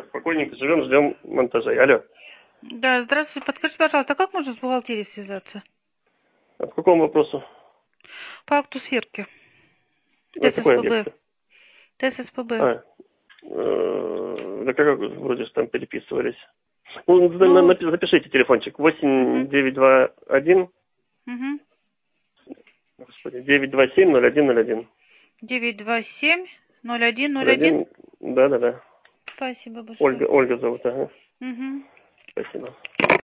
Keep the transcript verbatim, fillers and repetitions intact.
Спокойненько живем, ждем монтажей. Алло. Да, здравствуйте. Подскажите, пожалуйста, как можно с бухгалтерией связаться? А по какому вопросу? По акту сверки. А какой ТССПБ. объект? ТССПБ. А, э, да как вроде же там переписывались. Ну, Ну, на- напи- запишите телефончик. восемь девять два один. угу. Господи, девять два семь ноль один ноль один. девять два семь ноль один ноль ноль один. один. Да, да, да. Спасибо большое. Ольга, Ольга зовут, ага. Угу. Спасибо.